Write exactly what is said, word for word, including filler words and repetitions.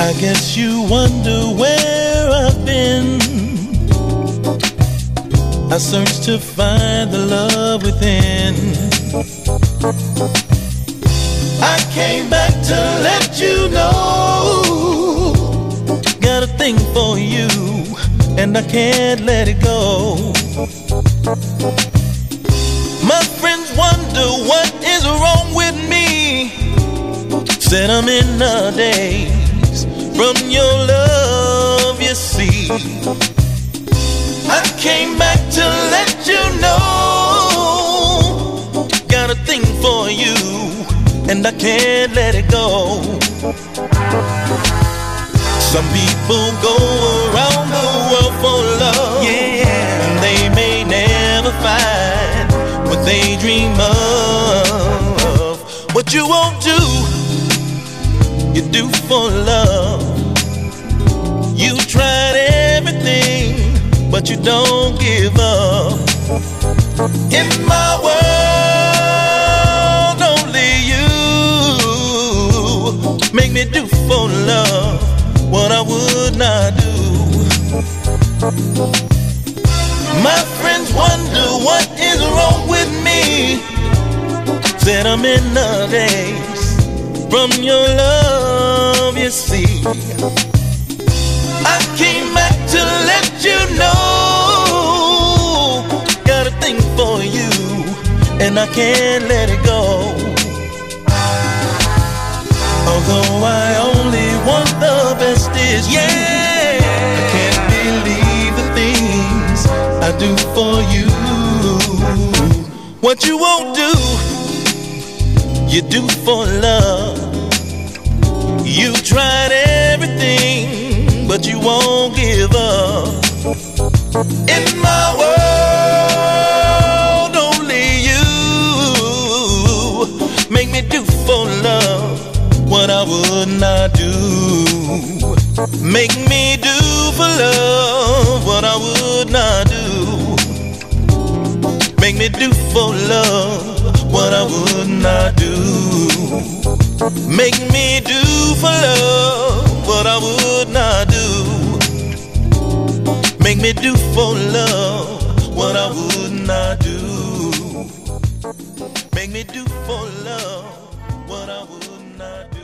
I guess you wonder where I've been. I searched to find the love within. I came back to let you know, got a thing for you, and I can't let it go. My friends wonder what is wrong with me. Said I'm in a daze from your love, you see. I came back to let you know, got a thing for you, and I can't let it go. Some people go around the world for love, yeah, and they may never find what they dream of. What you won't do, you do for love. You tried everything, but you don't give up. In my world, only you make me do for love what I would not do. My friends wonder what is wrong with me. Said I'm in a daze from your love, you see. I came back to let you know, got a thing for you, and I can't let it go. Although I only want the best is you, yeah, I can't believe the things I do for you. What you won't do, you do for love. You tried everything, but you won't give up. In my world, only you make me do for love what I would not do. Make me do for love what I would not do. Make me do for love what I would not do. Make me do for love what I would not do. Make me do for love what I would not do. Make me do for love what I would not do.